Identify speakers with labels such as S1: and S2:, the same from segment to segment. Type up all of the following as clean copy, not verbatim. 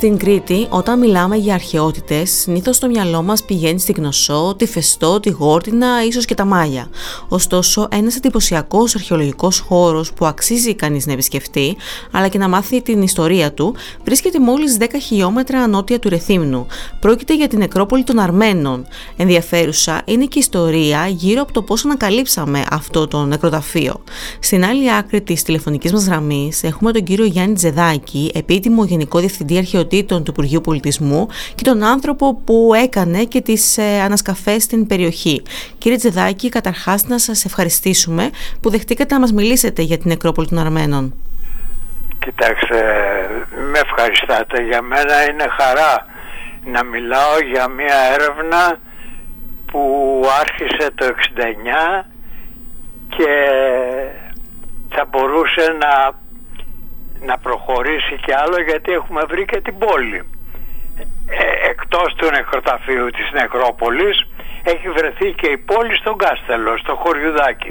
S1: Στην Κρήτη, όταν μιλάμε για αρχαιότητες, συνήθως στο μυαλό μας πηγαίνει στη Κνωσσό, τη Φεστό, τη Γόρτινα, ίσως και τα Μάγια. Ωστόσο, ένας εντυπωσιακός αρχαιολογικός χώρος που αξίζει κανείς να επισκεφτεί, αλλά και να μάθει την ιστορία του, βρίσκεται μόλις 10 χιλιόμετρα νότια του Ρεθύμνου. Πρόκειται για την νεκρόπολη των Αρμένων. Ενδιαφέρουσα είναι και η ιστορία γύρω από το πώς ανακαλύψαμε αυτό το νεκροταφείο. Στην άλλη άκρη της τηλεφωνικής μας γραμμής έχουμε τον κύριο Γιάννη Τζεδάκη, επίτιμο Γενικό Διευθυντή Αρχαιοτήτων του Υπουργείου Πολιτισμού και τον άνθρωπο που έκανε και τις ανασκαφές στην περιοχή. Κύριε Τζεδάκη, καταρχάς να σας ευχαριστήσουμε που δεχτήκατε να μας μιλήσετε για την νεκρόπολη των Αρμένων.
S2: Κοιτάξτε, με ευχαριστάτε. Για μένα είναι χαρά να μιλάω για μια έρευνα που άρχισε το 1969 και θα μπορούσε να προχωρήσει κι άλλο, γιατί έχουμε βρει και την πόλη. Εκτός του νεκροταφείου της νεκρόπολης έχει βρεθεί και η πόλη στον Κάστελο, στο χωριουδάκι.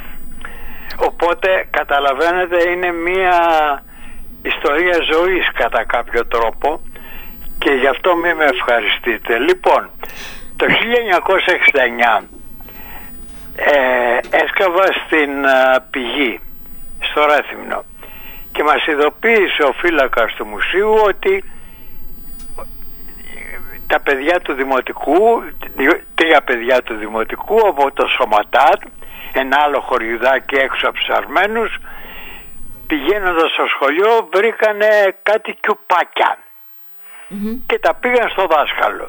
S2: Οπότε καταλαβαίνετε, είναι μια ιστορία ζωής κατά κάποιο τρόπο και γι' αυτό μην με ευχαριστείτε. Λοιπόν, το 1969 έσκαβα στην πηγή στο Ρέθυμνο και μας ειδοποίησε ο φύλακας του μουσείου ότι τα παιδιά του δημοτικού, 3 παιδιά του δημοτικού από το Σωματάτ, ένα άλλο χωριουδάκι έξω από τους Αρμένους, πηγαίνοντας στο σχολείο βρήκανε κάτι κιουπάκια και τα πήγαν στο δάσκαλο.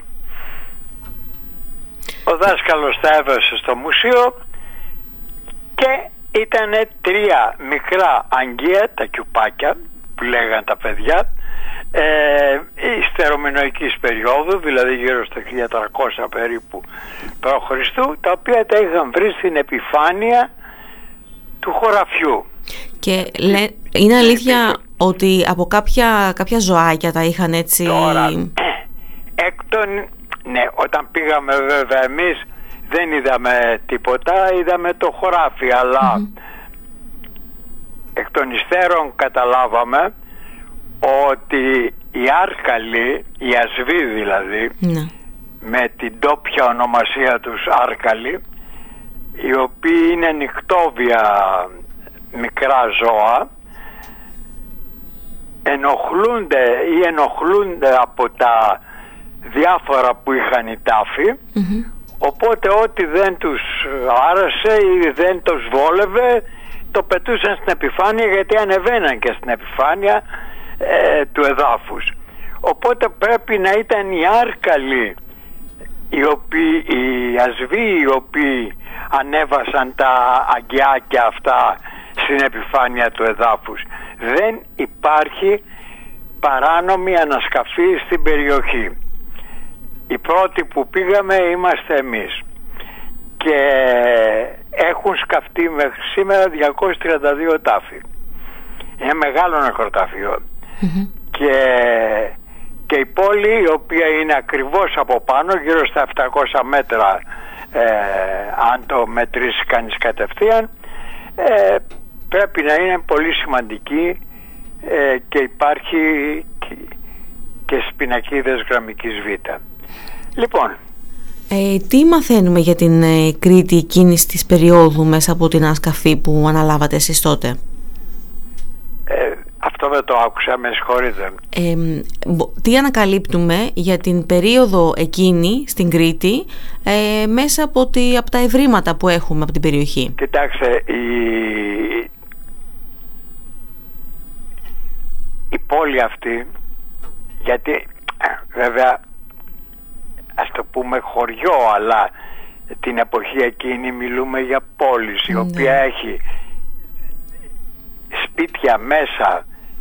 S2: Ο δάσκαλος τα έβασε στο μουσείο και ήτανε 3 μικρά αγγεία, τα κιουπάκια που λέγαν τα παιδιά, ιστερομινοϊκής περίοδου, δηλαδή γύρω στο 1300 περίπου π.Χ., τα οποία τα είχαν βρει στην επιφάνεια του χωραφιού.
S1: Και είναι αλήθεια ότι από κάποια ζωάκια τα είχαν έτσι...
S2: Τώρα, ναι, όταν πήγαμε βέβαια εμείς δεν είδαμε τίποτα, είδαμε το χωράφι, αλλά εκ των υστέρων καταλάβαμε ότι οι Άρκαλοι, οι Ασβοί δηλαδή, με την ντόπια ονομασία τους Άρκαλοι, οι οποίοι είναι νυκτόβια μικρά ζώα, ενοχλούνται από τα διάφορα που είχαν οι τάφοι, οπότε ό,τι δεν τους άρεσε ή δεν τους βόλευε το πετούσαν στην επιφάνεια, γιατί ανεβαίναν και στην επιφάνεια του εδάφους. Οπότε πρέπει να ήταν οι Άρκαλοι, οι Ασβοί, οι οποίοι ανέβασαν τα αγκιάκια αυτά στην επιφάνεια του εδάφους. Δεν υπάρχει παράνομη ανασκαφή στην περιοχή. Οι πρώτοι που πήγαμε είμαστε εμείς και έχουν σκαφτεί μέχρι σήμερα 232 τάφοι. Είναι μεγάλο νεκροταφείο. Και η πόλη, η οποία είναι ακριβώς από πάνω, γύρω στα 700 μέτρα, αν το μετρήσει κανείς κατευθείαν, πρέπει να είναι πολύ σημαντική και υπάρχει και στις πινακίδες γραμμικής Β. Λοιπόν,
S1: τι μαθαίνουμε για την Κρήτη εκείνης της περίοδου μέσα από την ανασκαφή που αναλάβατε εσείς τότε?
S2: Αυτό δεν το άκουσα, με συγχωρείτε.
S1: Τι ανακαλύπτουμε για την περίοδο εκείνη στην Κρήτη μέσα από τα ευρήματα που έχουμε από την περιοχή?
S2: Κοιτάξτε, η πόλη αυτή, γιατί βέβαια ας το πούμε χωριό, αλλά την εποχή εκείνη μιλούμε για πόλη, η οποία έχει σπίτια μέσα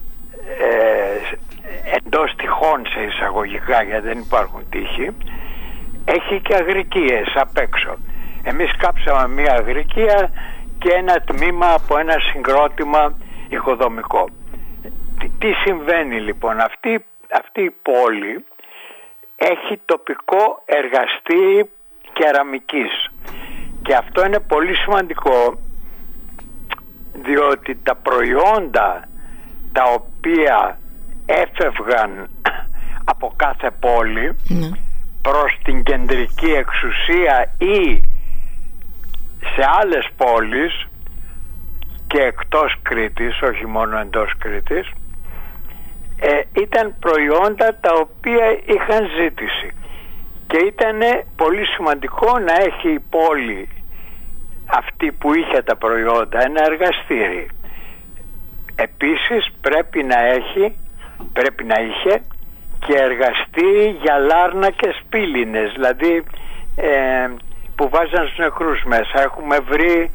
S2: εντός τυχών σε εισαγωγικά, γιατί δεν υπάρχουν τείχοι, έχει και αγρικίες απ' έξω. Εμείς κάψαμε μια αγρικία και ένα τμήμα από ένα συγκρότημα οικοδομικό. Τι συμβαίνει λοιπόν? Αυτή η πόλη έχει τοπικό εργαστήρι κεραμικής και αυτό είναι πολύ σημαντικό, διότι τα προϊόντα τα οποία έφευγαν από κάθε πόλη προς την κεντρική εξουσία ή σε άλλες πόλεις και εκτός Κρήτης, όχι μόνο εντός Κρήτης, ήταν προϊόντα τα οποία είχαν ζήτηση και ήταν πολύ σημαντικό να έχει η πόλη αυτή που είχε τα προϊόντα ένα εργαστήρι. Επίσης πρέπει να είχε και εργαστήρι για λάρνακες πύληνες, δηλαδή που βάζαν στους νεκρούς μέσα. Έχουμε βρει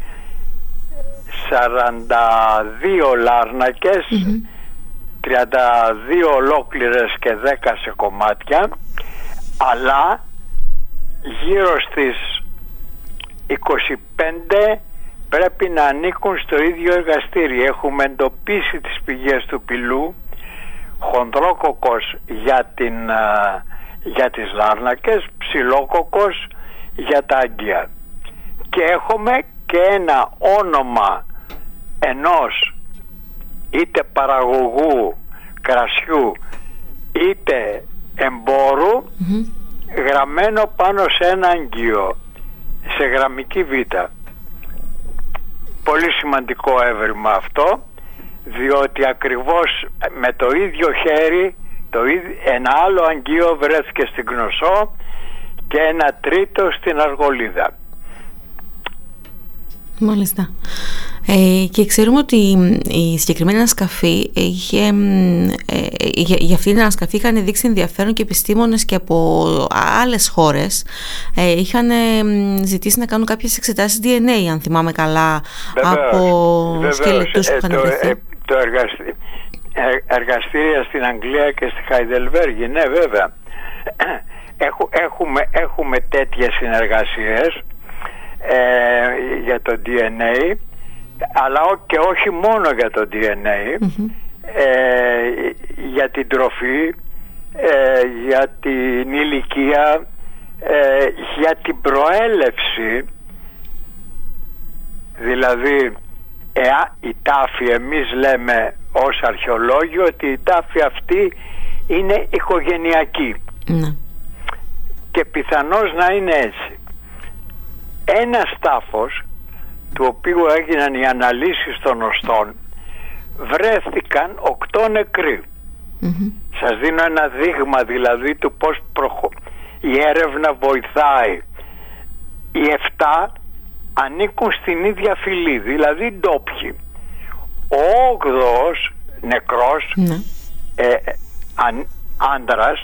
S2: 42 λάρνακες, 32 ολόκληρες και 10 σε κομμάτια, αλλά γύρω στις 25 πρέπει να ανήκουν στο ίδιο εργαστήρι. Έχουμε εντοπίσει τις πηγές του πυλού, χονδρόκοκος για τις λάρνακες, ψηλόκοκος για τα άγκια. Και έχουμε και ένα όνομα ενός είτε παραγωγού κρασιού είτε εμπόρου γραμμένο πάνω σε ένα αγγείο, σε γραμμική β. Πολύ σημαντικό έβριμα αυτό, διότι ακριβώς με το ίδιο χέρι ένα άλλο αγγείο βρέθηκε στην Κνωσσό και ένα τρίτο στην Αργολίδα.
S1: Μάλιστα. Και ξέρουμε ότι η συγκεκριμένη ανασκαφή για αυτή την ανασκαφή είχαν δείξει ενδιαφέρον και επιστήμονες και από άλλες χώρες. Είχαν ζητήσει να κάνουν κάποιες εξετάσεις DNA, αν θυμάμαι καλά, από σκελετούς που είχαν βρεθεί.
S2: Το εργαστήρια στην Αγγλία και στη Χαϊδελβέργη, ναι βέβαια. Έχουμε τέτοιες συνεργασίες για το DNA, αλλά και όχι μόνο για το DNA, για την τροφή, για την ηλικία, για την προέλευση, δηλαδή η τάφη, εμείς λέμε ως αρχαιολόγοι ότι η τάφη αυτή είναι οικογενειακή και πιθανώς να είναι έτσι. Ένας τάφος του οποίου έγιναν οι αναλύσεις των οστών, βρέθηκαν 8 νεκροί. Σας δίνω ένα δείγμα δηλαδή του πώς η έρευνα βοηθάει. Οι 7 ανήκουν στην ίδια φυλή, δηλαδή ντόπιοι. Ο 8ος νεκρός άντρας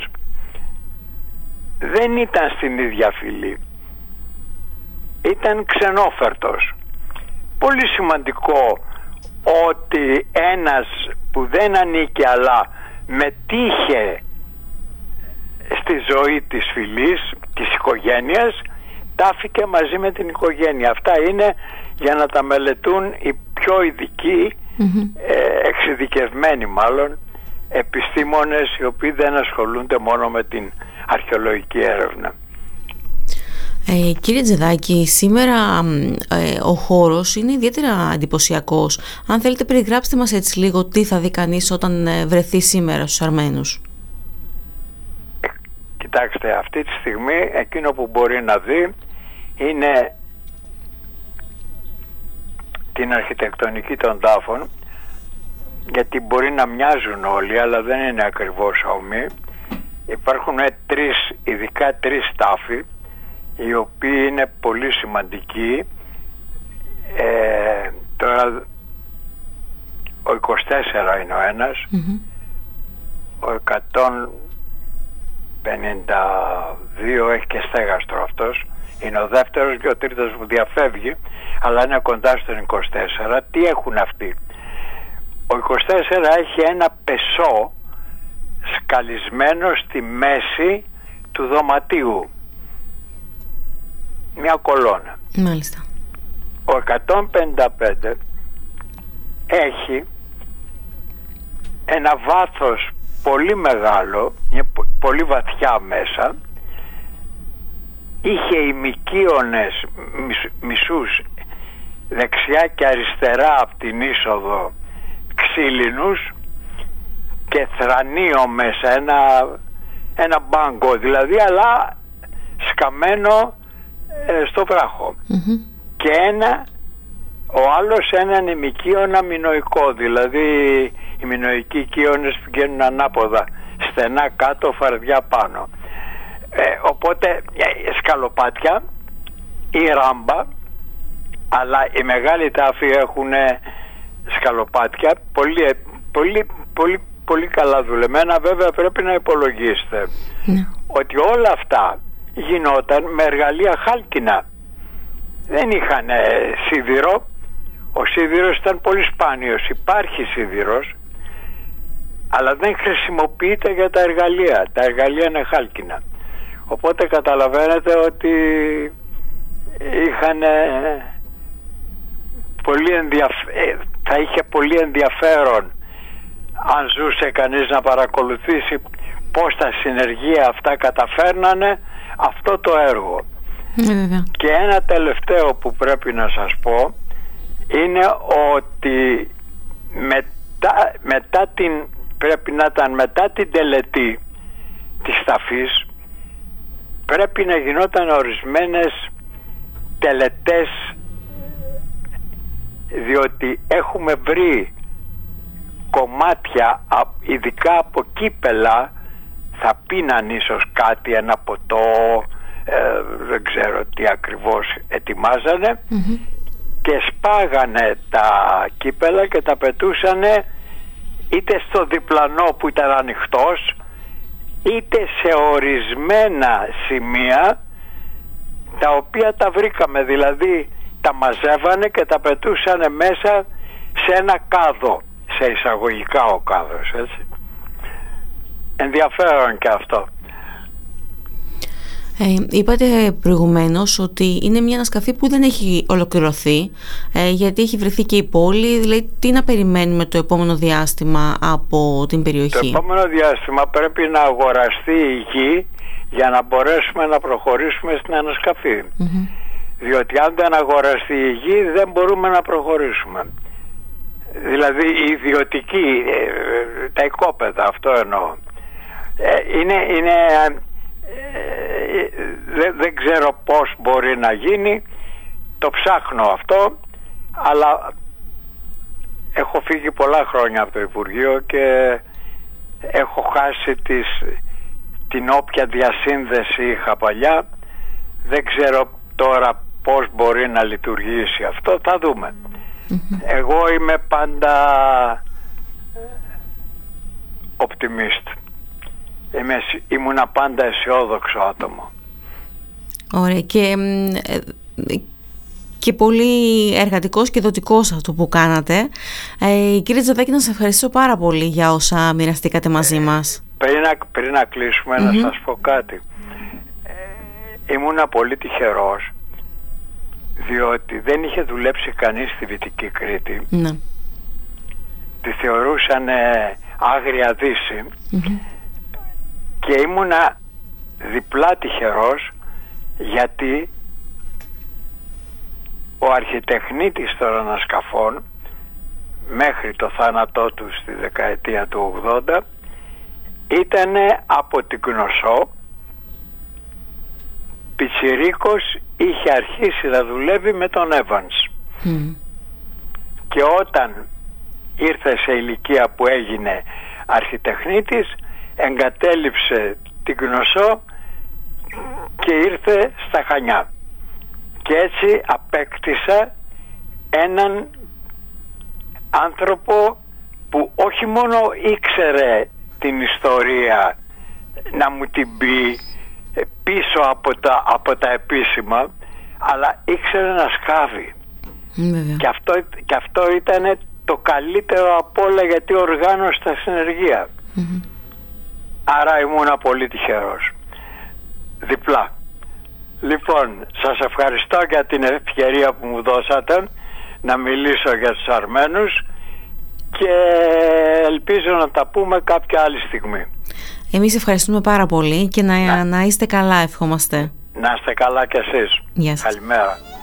S2: δεν ήταν στην ίδια φυλή, ήταν ξενόφερτος. Πολύ σημαντικό ότι ένας που δεν ανήκει αλλά μετήχε στη ζωή της φυλής, της οικογένειας, τάφηκε μαζί με την οικογένεια. Αυτά είναι για να τα μελετούν οι πιο ειδικοί, εξειδικευμένοι μάλλον, επιστήμονες οι οποίοι δεν ασχολούνται μόνο με την αρχαιολογική έρευνα.
S1: Κύριε Τζεδάκη, σήμερα ο χώρος είναι ιδιαίτερα εντυπωσιακός. Αν θέλετε, περιγράψτε μας έτσι λίγο τι θα δει κανείς όταν βρεθεί σήμερα στους Αρμένους.
S2: Κοιτάξτε, αυτή τη στιγμή εκείνο που μπορεί να δει είναι την αρχιτεκτονική των τάφων, γιατί μπορεί να μοιάζουν όλοι αλλά δεν είναι ακριβώς όμοιοι. Υπάρχουν ειδικά τρεις τάφοι οι οποίοι είναι πολύ σημαντικοί. Τώρα ο 24 είναι ο ένας, ο 152 έχει και στέγαστρο αυτός, είναι ο δεύτερος και ο τρίτος που διαφεύγει, αλλά είναι κοντά στον 24. Τι έχουν αυτοί? Ο 24 έχει ένα πεσό σκαλισμένο στη μέση του δωματίου, μια κολόνα.
S1: Μάλιστα.
S2: Ο 155 έχει ένα βάθος πολύ μεγάλο, πολύ βαθιά μέσα, είχε ημικύονες μισούς δεξιά και αριστερά από την είσοδο ξύλινους και θρανίο μέσα, ένα ένα μπάγκο δηλαδή, αλλά σκαμμένο στο βράχο. Και ο άλλος έναν ημικύον αμινοϊκό, δηλαδή οι μινοϊκοί κύονες πηγαίνουν ανάποδα, στενά κάτω, φαρδιά πάνω. Οπότε σκαλοπάτια ή ράμπα, αλλά οι μεγάλοι τάφοι έχουν σκαλοπάτια πολύ καλά δουλεμένα. Βέβαια πρέπει να υπολογίσετε ότι όλα αυτά γινόταν με εργαλεία χάλκινα. Δεν είχαν σίδηρο. Ο σίδηρος ήταν πολύ σπάνιος. Υπάρχει σίδηρος, αλλά δεν χρησιμοποιείται για τα εργαλεία. Τα εργαλεία είναι χάλκινα. Οπότε καταλαβαίνετε ότι είχαν θα είχε πολύ ενδιαφέρον αν ζούσε κανείς να παρακολουθήσει πώς τα συνεργεία αυτά καταφέρνανε αυτό το έργο. Και ένα τελευταίο που πρέπει να σας πω είναι ότι πρέπει να ήταν μετά την τελετή της ταφής, πρέπει να γινόταν ορισμένες τελετές, διότι έχουμε βρει κομμάτια ειδικά από κύπελα, θα πίναν ίσως κάτι, ένα ποτό, δεν ξέρω τι ακριβώς ετοιμάζανε, και σπάγανε τα κύπελα και τα πετούσανε είτε στο διπλανό που ήταν ανοιχτός, είτε σε ορισμένα σημεία τα οποία τα βρήκαμε, δηλαδή τα μαζεύανε και τα πετούσανε μέσα σε ένα κάδο, σε εισαγωγικά ο κάδος, έτσι. Ενδιαφέρον και αυτό.
S1: Είπατε προηγουμένως ότι είναι μια ανασκαφή που δεν έχει ολοκληρωθεί, γιατί έχει βρεθεί και η πόλη. Δηλαδή τι να περιμένουμε το επόμενο διάστημα από την περιοχή?
S2: Το επόμενο διάστημα πρέπει να αγοραστεί η γη για να μπορέσουμε να προχωρήσουμε στην ανασκαφή. Διότι αν δεν αγοραστεί η γη δεν μπορούμε να προχωρήσουμε. Δηλαδή οι ιδιωτικοί, τα οικόπεδα, αυτό εννοώ. Δεν ξέρω πώς μπορεί να γίνει, το ψάχνω αυτό, αλλά έχω φύγει πολλά χρόνια από το Υπουργείο και έχω χάσει την όποια διασύνδεση είχα παλιά. Δεν ξέρω τώρα πώς μπορεί να λειτουργήσει αυτό, θα δούμε. Εγώ είμαι πάντα optimist. Ήμουνα πάντα αισιόδοξο άτομο.
S1: Ωραία. Και πολύ εργατικός και δοτικός αυτό που κάνατε. Κύριε Τζαβέκη, να σας ευχαριστήσω πάρα πολύ για όσα μοιραστήκατε μαζί μας.
S2: Πριν να κλείσουμε, να σας πω κάτι. Ήμουνα πολύ τυχερός, διότι δεν είχε δουλέψει κανείς στη Δυτική Κρήτη. Τη θεωρούσαν άγρια Δύση. Και ήμουνα διπλά τυχερός, γιατί ο αρχιτεχνίτης των ανασκαφών μέχρι το θάνατό του στη δεκαετία του 80 ήταν από την Κνωσό, πιτσιρίκος, είχε αρχίσει να δουλεύει με τον Evans. Και όταν ήρθε σε ηλικία που έγινε αρχιτεχνίτης, εγκατέλειψε την Κνωσό και ήρθε στα Χανιά. Και έτσι απέκτησα έναν άνθρωπο που όχι μόνο ήξερε την ιστορία να μου την πει πίσω από τα επίσημα, αλλά ήξερε να σκάβει. Και αυτό ήταν το καλύτερο από όλα, γιατί οργάνωσε τα συνεργεία. Άρα ήμουνα πολύ τυχερός. Διπλά. Λοιπόν, σας ευχαριστώ για την ευκαιρία που μου δώσατε να μιλήσω για τους Αρμένους και ελπίζω να τα πούμε κάποια άλλη στιγμή.
S1: Εμείς ευχαριστούμε πάρα πολύ και να είστε καλά, ευχόμαστε.
S2: Να είστε καλά κι εσείς.
S1: Γεια σας.
S2: Καλημέρα.